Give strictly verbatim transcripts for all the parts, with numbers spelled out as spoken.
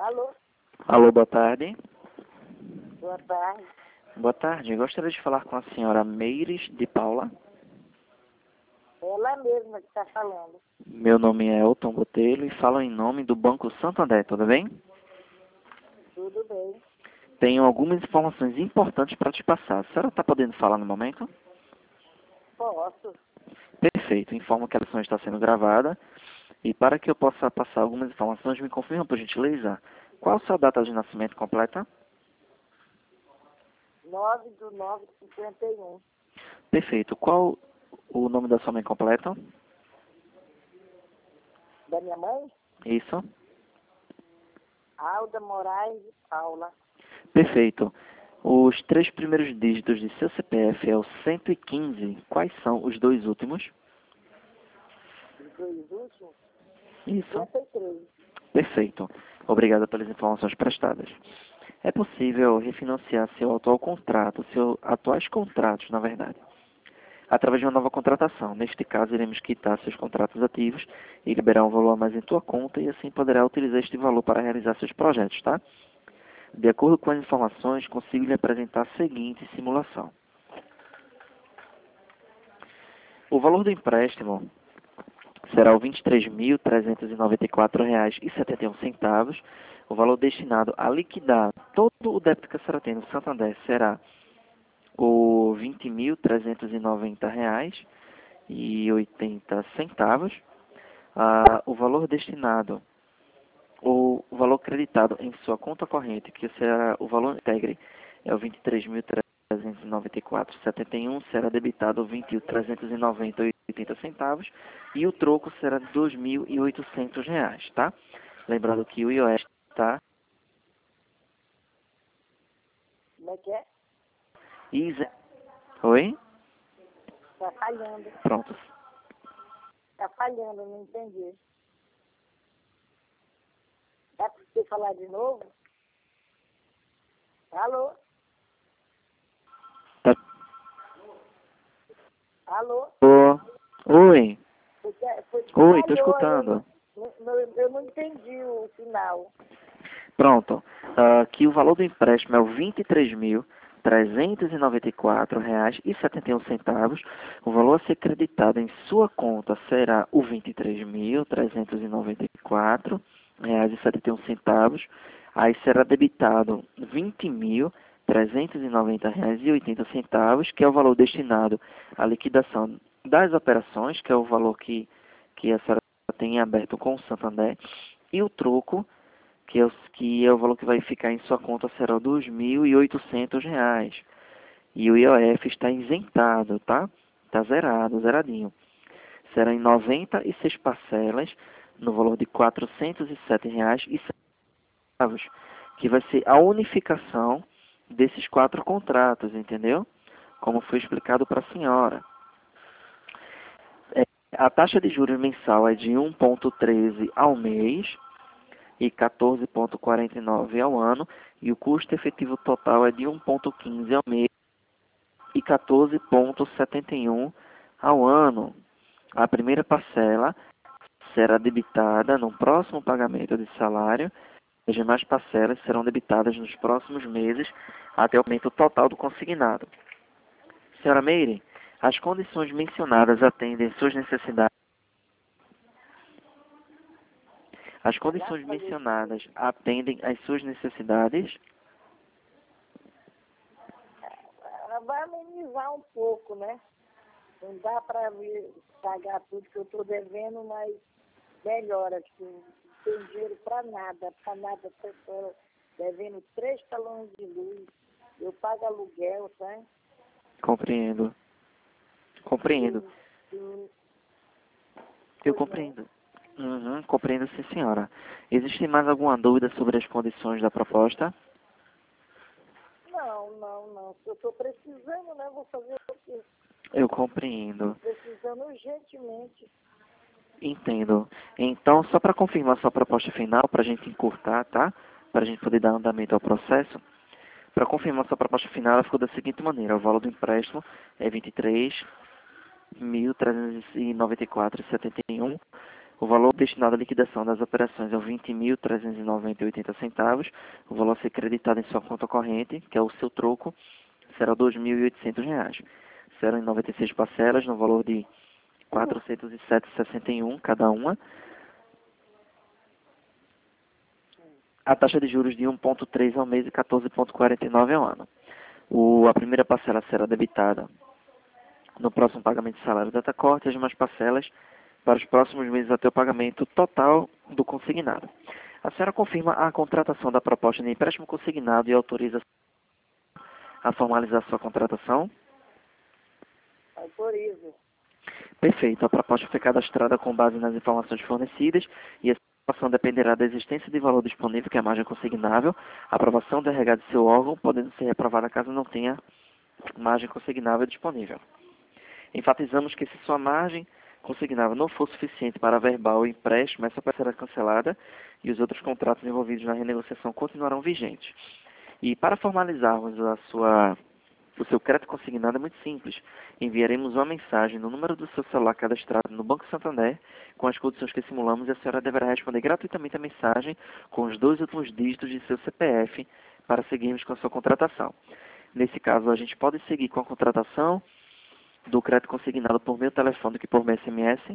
Alô? Alô, boa tarde. Boa tarde. Boa tarde. Gostaria de falar com a senhora Meires de Paula. Ela mesma que está falando. Meu nome é Elton Botelho e falo em nome do Banco Santander, tudo bem? Tudo bem. Tenho algumas informações importantes para te passar. A senhora está podendo falar no momento? Posso. Perfeito. Informo que a lição está sendo gravada. E para que eu possa passar algumas informações, me confirma, por gentileza, qual a sua data de nascimento completa? nove do nove de cinquenta e um. Perfeito. Qual o nome da sua mãe completa? Da minha mãe? Isso. Alda Moraes de Paula. Perfeito. Os três primeiros dígitos de seu C P F é o cento e quinze. Quais são os dois últimos? Os dois últimos? Isso. cinquenta e três. Perfeito. Obrigado pelas informações prestadas. É possível refinanciar seu atual contrato, seus atuais contratos, na verdade, através de uma nova contratação. Neste caso, iremos quitar seus contratos ativos e liberar um valor a mais em tua conta e assim poderá utilizar este valor para realizar seus projetos, tá? De acordo com as informações, consigo lhe apresentar a seguinte simulação. O valor do empréstimo será o vinte e três mil trezentos e noventa e quatro reais e setenta e um centavos. O valor destinado a liquidar todo o débito que a senhora tem no Santander será o vinte mil trezentos e noventa reais e oitenta centavos. Ah, o valor destinado, o valor creditado em sua conta corrente, que será o valor integre, é o vinte e três mil trezentos e noventa e quatro reais e setenta e um centavos, será debitado vinte mil trezentos e noventa reais e oitenta centavos e o troco será dois mil e oitocentos reais, tá? Lembrando que o I O S tá Como é que é? ise... Oi? Está falhando. Pronto. Está falhando, não entendi. Dá para você falar de novo? Alô? Tá. Alô? Ô, Oi. Porque, porque Oi, tô falhou, eu escutando. não, não- eu não entendi o final. Pronto. Ah, que o valor do empréstimo é o vinte e três mil trezentos e noventa e quatro reais e setenta e um centavos. O valor a ser creditado em sua conta será o vinte e três mil trezentos e noventa e quatro reais e setenta e um centavos. Aí será debitado vinte mil trezentos e noventa reais e oitenta centavos, que é o valor destinado à liquidação das operações, que é o valor que, que a senhora tem aberto com o Santander, e o troco, que é, o, que é o valor que vai ficar em sua conta, será dois mil e oitocentos reais. E o I O F está isentado, tá? Está zerado, zeradinho. Será em noventa e seis parcelas, no valor de quatrocentos e sete reais e centavos, que vai ser a unificação desses quatro contratos, entendeu? Como foi explicado para a senhora. É, a taxa de juros mensal é de um vírgula treze ao mês e quatorze vírgula quarenta e nove ao ano, e o custo efetivo total é de um vírgula quinze ao mês e quatorze vírgula setenta e um ao ano. A primeira parcela será debitada no próximo pagamento de salário, e as demais parcelas serão debitadas nos próximos meses até o aumento total do consignado. Senhora Meire, as condições mencionadas atendem suas necessidades. As condições mencionadas atendem às suas necessidades? Ah, vai amenizar um pouco, né? Não dá para pagar tudo que eu estou devendo, mas melhora. Tipo, não tem dinheiro para nada, para nada. Estou devendo três talões de luz. Eu pago aluguel, tá? Compreendo. Compreendo. Eu, eu, Eu pois não. compreendo. Uhum, compreendo, sim, senhora. Existe mais alguma dúvida sobre as condições da proposta? Não, não, não. Se eu estou precisando, né? Vou fazer o quê? Eu compreendo. Precisando urgentemente. Entendo. Então, só para confirmar sua proposta final, para a gente encurtar, tá? Para a gente poder dar andamento ao processo. Para confirmar sua proposta final, ela ficou da seguinte maneira. O valor do empréstimo é vinte e três mil trezentos e noventa e quatro reais e setenta e um centavos. O valor destinado à liquidação das operações é vinte mil trezentos e noventa e oitenta centavos. O valor a ser creditado em sua conta corrente, que é o seu troco, será dois mil e oitocentos reais. Serão em noventa e seis parcelas, no valor de quatrocentos e sete vírgula sessenta e um cada uma. A taxa de juros de um vírgula três ao mês e quatorze vírgula quarenta e nove ao ano. O, a primeira parcela será debitada no próximo pagamento de salário data corte e as demais parcelas para os próximos meses até o pagamento total do consignado. A senhora confirma a contratação da proposta de empréstimo consignado e autoriza a formalizar sua contratação? Autorizo. Perfeito. A proposta foi cadastrada com base nas informações fornecidas e a aprovação dependerá da existência de valor disponível, que é a margem consignável, a aprovação do R H de seu órgão, podendo ser reprovada caso não tenha margem consignável disponível. Enfatizamos que se sua margem consignável não for suficiente para averbar o empréstimo, essa será cancelada e os outros contratos envolvidos na renegociação continuarão vigentes. E para formalizarmos a sua, o seu crédito consignado é muito simples. Enviaremos uma mensagem no número do seu celular cadastrado no Banco Santander com as condições que simulamos e a senhora deverá responder gratuitamente a mensagem com os dois últimos dígitos de seu C P F para seguirmos com a sua contratação. Nesse caso, a gente pode seguir com a contratação do crédito consignado por meio telefônico e por meio S M S?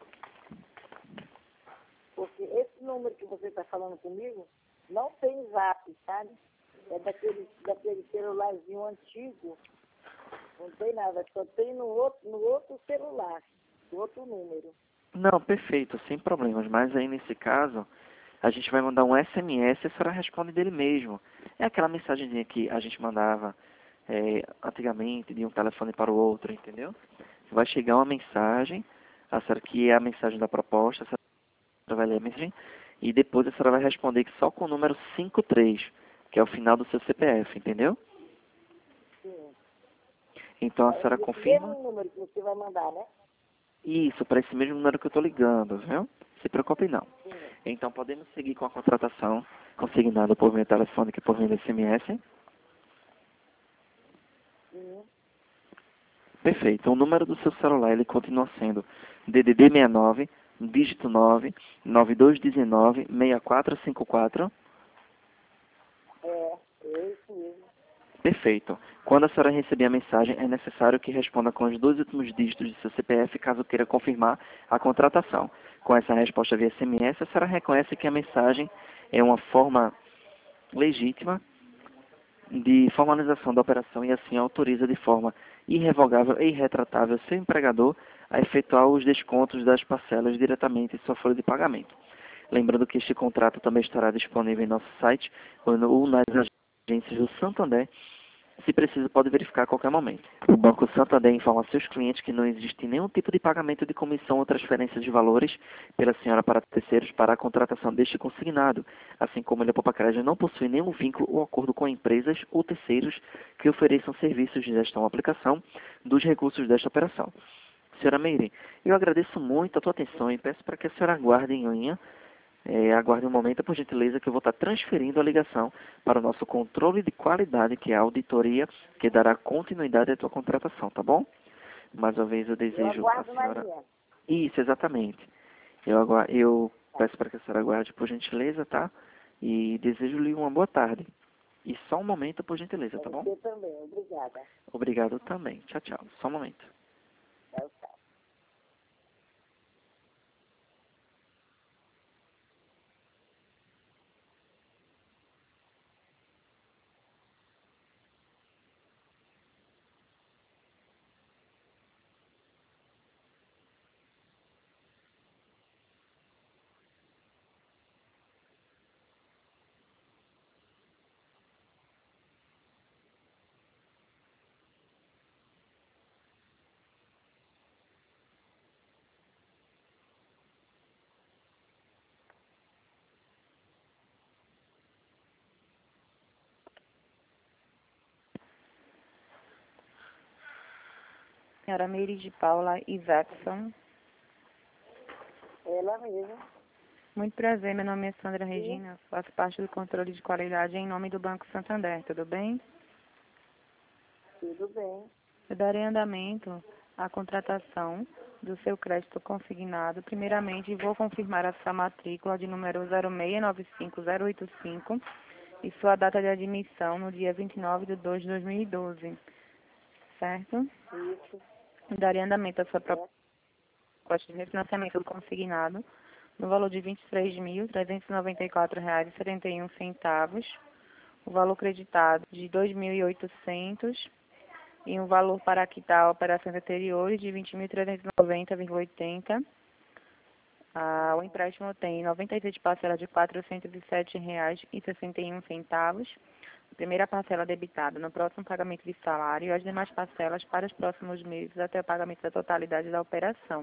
Porque esse número que você está falando comigo não tem zap, sabe? É daquele, daquele celularzinho antigo. Não tem nada, só tem no outro, no outro celular, no outro número. Não, perfeito, sem problemas. Mas aí, nesse caso, a gente vai mandar um S M S e a senhora responde dele mesmo. É aquela mensagenzinha que a gente mandava é, antigamente, de um telefone para o outro, entendeu? Vai chegar uma mensagem, a senhora, que é a mensagem da proposta, a senhora vai ler a mensagem, e depois a senhora vai responder que só com o número cinquenta e três, que é o final do seu C P F, entendeu? Sim. Então a É senhora esse confirma? mesmo número que você vai mandar, né? Isso, para esse mesmo número que eu estou ligando, viu? Se preocupe não. Sim. Então podemos seguir com a contratação consignada por meio telefônico e por meio S M S? Sim. Perfeito. O número do seu celular ele continua sendo D D D sessenta e nove, dígito nove, nove dois um nove, seis quatro cinco quatro. É, é isso mesmo. Perfeito. Quando a senhora receber a mensagem, é necessário que responda com os dois últimos dígitos de seu C P F, caso queira confirmar a contratação. Com essa resposta via S M S, a senhora reconhece que a mensagem é uma forma legítima de formalização da operação e assim autoriza de forma irrevogável e irretratável seu empregador a efetuar os descontos das parcelas diretamente em sua folha de pagamento. Lembrando que este contrato também estará disponível em nosso site ou nas agências do Santander. Se preciso, pode verificar a qualquer momento. O Banco Santander informa a seus clientes que não existe nenhum tipo de pagamento de comissão ou transferência de valores pela senhora para terceiros para a contratação deste consignado, assim como ele, a Poupa Crédito, não possui nenhum vínculo ou acordo com empresas ou terceiros que ofereçam serviços de gestão ou aplicação dos recursos desta operação. Senhora Meire, eu agradeço muito a tua atenção e peço para que a senhora aguarde em linha. É, aguarde um momento, por gentileza, que eu vou estar transferindo a ligação para o nosso controle de qualidade, que é a auditoria, que dará continuidade à tua contratação, tá bom? Mais uma vez eu Eu desejo a aguardo na senhora... linha. Isso, exatamente. Eu, agu... eu peço para que a senhora aguarde, por gentileza, tá? E desejo-lhe uma boa tarde. E só um momento, por gentileza, tá bom? Você também, obrigada. Obrigado também. Tchau, tchau. Só um momento. Tchau, tchau. Senhora Meire de Paula Isaacson. Ela mesma. Muito prazer, meu nome é Sandra Sim. Regina, faço parte do controle de qualidade em nome do Banco Santander, tudo bem? Tudo bem. Eu darei andamento à contratação do seu crédito consignado. Primeiramente, vou confirmar a sua matrícula de número zero seis nove cinco zero oito cinco e sua data de admissão no dia vinte e nove de dois de dois mil e doze, certo? Isso. Daria andamento à sua proposta de refinanciamento do consignado no valor de vinte e três mil trezentos e noventa e quatro reais e setenta e um centavos, o valor creditado de dois mil e oitocentos e um valor para quitar operações anteriores de vinte mil trezentos e noventa vírgula oitenta. Ah, o empréstimo tem noventa e seis parcelas de quatrocentos e sete reais e sessenta e um centavos. A primeira parcela debitada no próximo pagamento de salário e as demais parcelas para os próximos meses até o pagamento da totalidade da operação.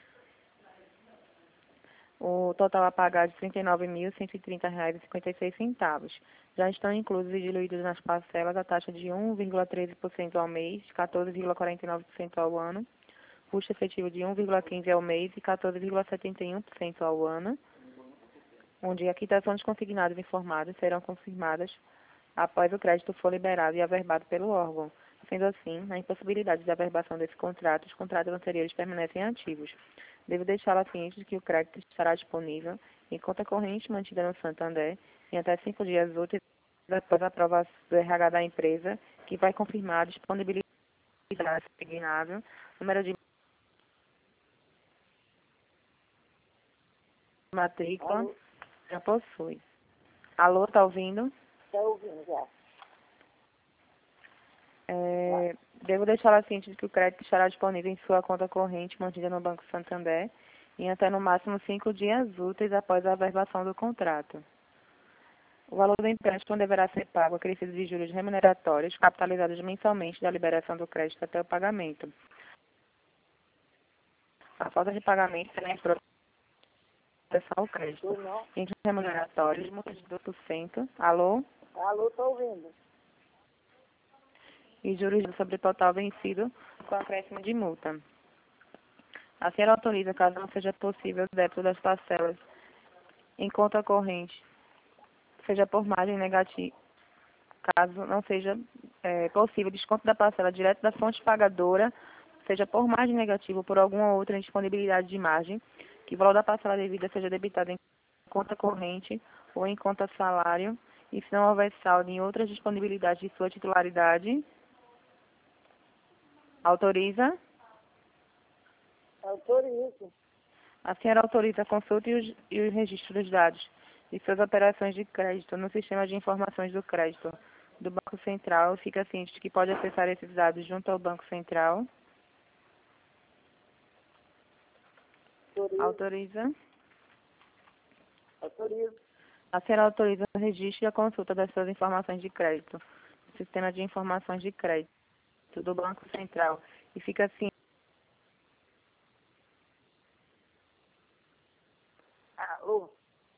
O total a pagar de trinta e nove mil cento e trinta reais e cinquenta e seis centavos. Já estão inclusos e diluídos nas parcelas a taxa de um vírgula treze por cento ao mês, quatorze vírgula quarenta e nove por cento ao ano, custo efetivo de um vírgula quinze por cento ao mês e quatorze vírgula setenta e um por cento ao ano, onde a quitação dos consignados informados serão confirmadas após o crédito for liberado e averbado pelo órgão. Sendo assim, na impossibilidade de averbação desse contrato, os contratos anteriores permanecem ativos. Devo deixá-la ciente de que o crédito estará disponível em conta corrente mantida no Santander em até cinco dias úteis após a aprovação do R H da empresa, que vai confirmar a disponibilidade consignável, número de matrícula, Alô? já possui. Alô, tá ouvindo? Está ouvindo já. É, devo deixá-la ciente de que o crédito estará disponível em sua conta corrente mantida no Banco Santander em até no máximo cinco dias úteis após a averbação do contrato. O valor do empréstimo deverá ser pago acrescido de juros remuneratórios capitalizados mensalmente da liberação do crédito até o pagamento. A falta de pagamento será em proteção ao crédito. Pois não. Em remuneratórios, multas de dois por cento. Alô? Alô, estou ouvindo. E juros sobre o total vencido com acréscimo de multa. A senhora autoriza, caso não seja possível, o débito das parcelas em conta corrente, seja por margem negativa, caso não seja é, possível desconto da parcela direto da fonte pagadora, seja por margem negativa ou por alguma outra indisponibilidade de margem, que o valor da parcela devida seja debitado em conta corrente ou em conta salário, e se não houver saldo em outras disponibilidades de sua titularidade, autoriza? Autorizo. A senhora autoriza a consulta e o, e o registro dos dados de suas operações de crédito no sistema de informações do crédito do Banco Central. Fica ciente de que pode acessar esses dados junto ao Banco Central. Autorizo. Autoriza. Autorizo. A senhora autoriza o registro e a consulta das suas informações de crédito no sistema de informações de crédito do Banco Central. E fica ciente Alô?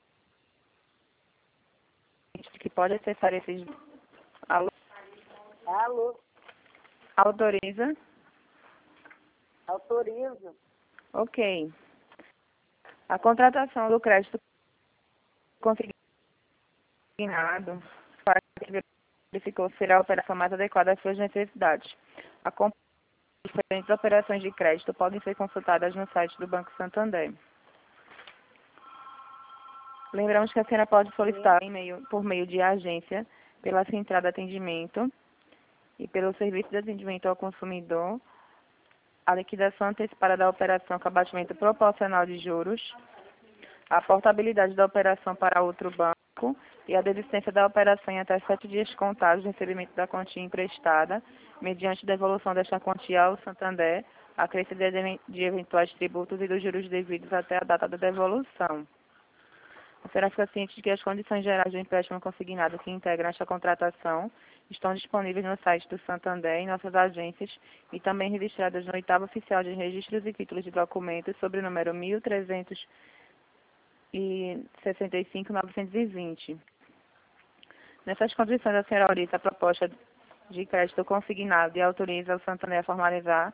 de que pode acessar esses... Alô? Alô? Autoriza. Autorizo. Ok. A contratação do crédito consignado para que verificou será a operação mais adequada às suas necessidades. A compra de diferentes operações de crédito podem ser consultadas no site do Banco Santander. Lembramos que a senhora pode solicitar e-mail, por meio de agência, pela central de atendimento e pelo serviço de atendimento ao consumidor, a liquidação antecipada da operação com abatimento proporcional de juros, a portabilidade da operação para outro banco e a desistência da operação em até sete dias contados de recebimento da quantia emprestada, mediante devolução desta quantia ao Santander, acrescida de eventuais tributos e dos juros devidos até a data da devolução. A senhora fica ciente de que as condições gerais do empréstimo consignado que integram esta contratação estão disponíveis no site do Santander, em nossas agências, e também registradas no oitavo oficial de registros e títulos de documentos sobre o número mil trezentos e sessenta e cinco mil novecentos e vinte. Nessas condições, a senhora autoriza a proposta de crédito consignado e autoriza o Santander a formalizar.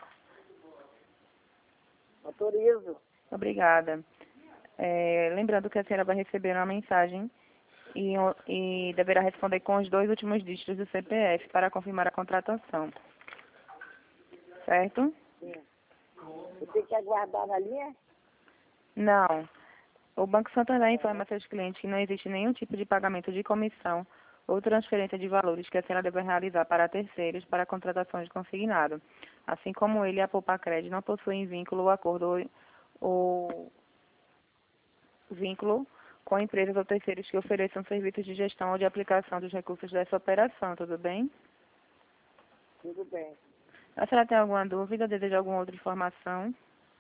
Autorizo. Obrigada. É, lembrando que a senhora vai receber uma mensagem e, e deverá responder com os dois últimos dígitos do C P F para confirmar a contratação. Certo? Sim. Eu tenho que aguardar na linha? Não. O Banco Santander informa a seus clientes que não existe nenhum tipo de pagamento de comissão ou transferência de valores que a senhora deve realizar para terceiros para a contratação de consignado. Assim como ele e a Poupa-Crédito não possuem vínculo ou acordo ou vínculo com empresas ou terceiros que ofereçam serviços de gestão ou de aplicação dos recursos dessa operação, tudo bem? Tudo bem. A senhora tem alguma dúvida, deseja alguma outra informação?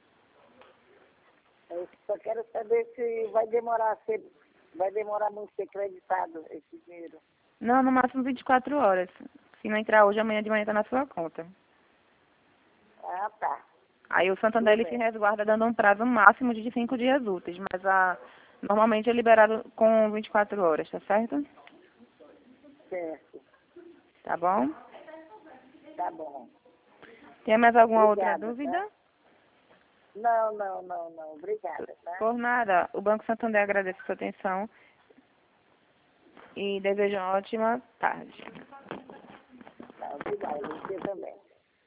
Eu só quero saber se vai demorar a ser, vai demorar muito a ser creditado esse dinheiro. Não, no máximo vinte e quatro horas. Se não entrar hoje, amanhã de manhã está na sua conta. Ah, tá. Aí o Santander ele se resguarda dando um prazo máximo de cinco dias úteis, mas a, normalmente é liberado com vinte e quatro horas, tá certo? Certo. Tá bom? Tá bom. Tem mais alguma Obrigada, outra dúvida? tá? Não, não, não, não. Obrigada, tá? Por nada. O Banco Santander agradece a sua atenção e deseja uma ótima tarde. Tá, obrigada. Você também.